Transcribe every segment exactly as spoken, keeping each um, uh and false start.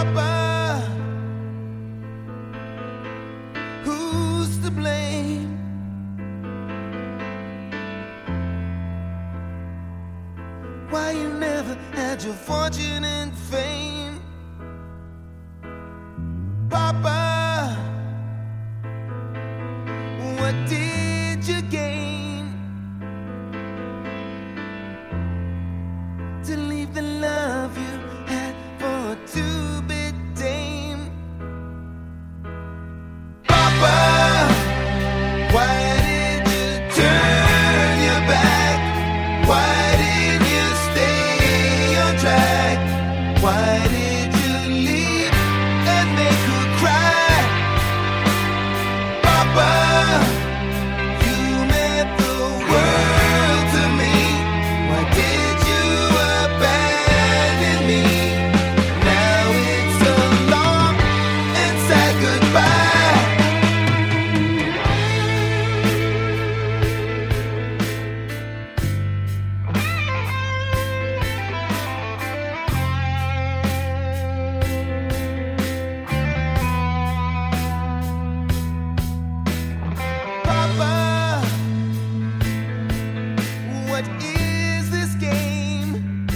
Papa, who's to blame? Why you never had your fortune and fame? Papa, what did you gain to leave the love you had for a two-bit dame? Papa, why did you turn your back? Why did you stay on track? Why did you leave and make her cry? Papa, you meant the world to me. Why did you abandon me? Now it's a long and sad goodbye. Papa, what is this game?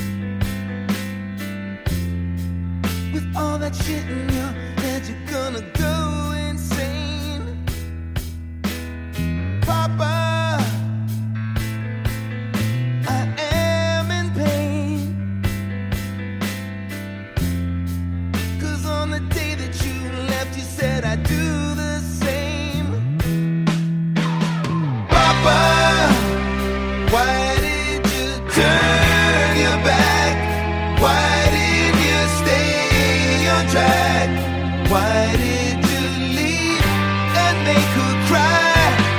With all that shit in your head, you're gonna go insane. Papa, I am in pain, 'cause on the day that you left, you said I'd do the same. Papa, why did you turn your back? Why did you stay on track? Why did you leave and make her cry?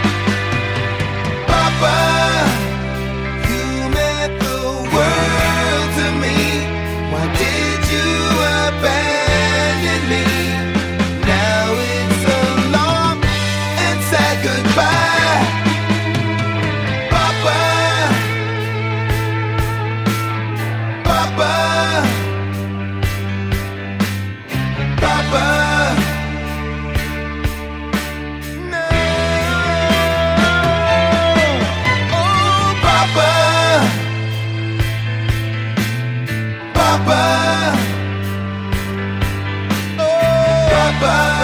Papa, you meant the world to me. Why did you abandon me? Now it's a long and sad goodbye. Papa, Papa, Papa, no. Oh, Papa, Papa, oh, Papa.